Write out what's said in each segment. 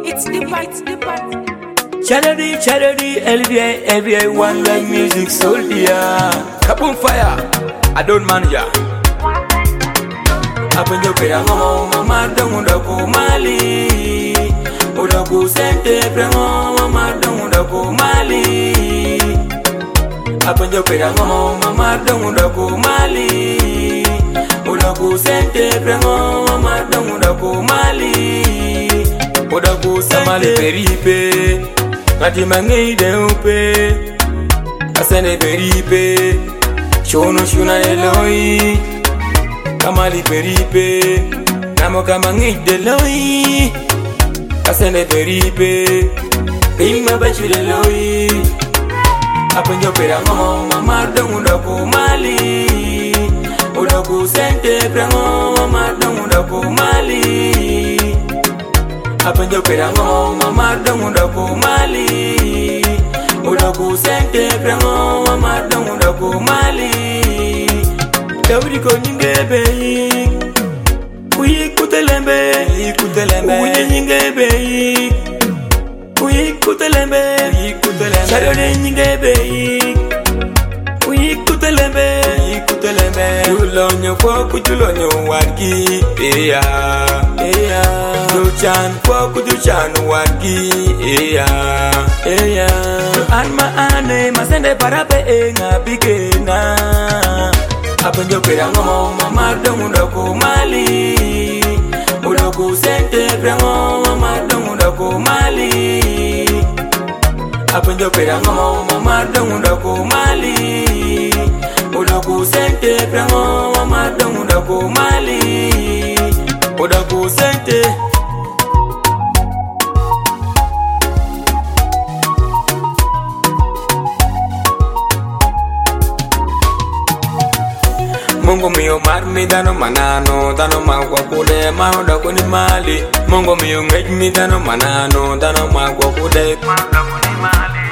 It's the part. Charity, LVI, one like music soldier. Kaboom fire, I don't man ya. Apenjo pera ngomo mama donguda ko mali. Oda ko sente prengo mama donguda ko mali. Apenjo pera ngomo mama donguda ko mali. Oda ko sente prengo mama donguda ko mali. Oda ko sente peripe. Ngati mangi de upe. Asene peripe. Shono shuna eloi. Kamali peripe, namo kamangi deloi. Asene peripe, pima bachu deloi. Apenjo pera ngomo mama donguda ko mali. Oda ko sente prango mama donguda ko mali. Apenjo pera ngomo mama donguda ko mali. Oda ko sente prango mama donguda ko mali. Daudi ko nyingebe kutelembe uye nyingebe kutelembe Charity nyingebe kutelembe tulonyo kwa kutulonyo wagi duchan kwa kuduchan wagi anma ane masende parape ngabigena. Apenjo pera ngomo mama donguda ko mali. Oda ko sente prango mama donguda ko mali. Apenjo pera ngomo mama donguda ko mali. Oda ko sente prango mama donguda ko mali. Oda ko sente Mungu mio marmi dano manano, dano magwa kude mauda kuni mali. Mungu mio ngejmi dano manano, dano magwa kude mauda kuni mali.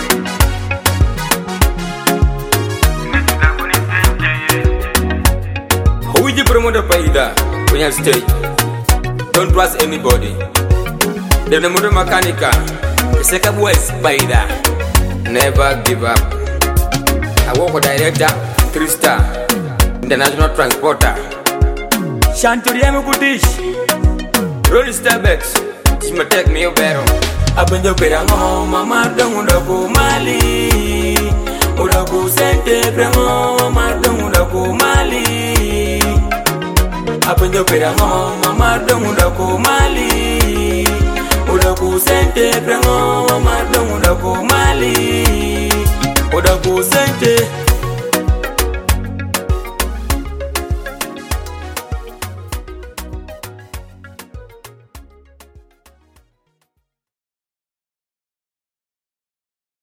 Who is the promoter paida? When you stage, don't trust anybody. The motor mechanica, the second boy is paida. Never give up. I work with director, Krista. International transporter Shanturiemu Kutish Rolling Starbucks Shima take me obero Apenjo pera ngomo mama donguda ko mali. Oda ko sente prango mama donguda ko mali. Apenjo pera ngomo mama donguda ko mali. Oda ko sente prango mama donguda ko mali. Oda ko sente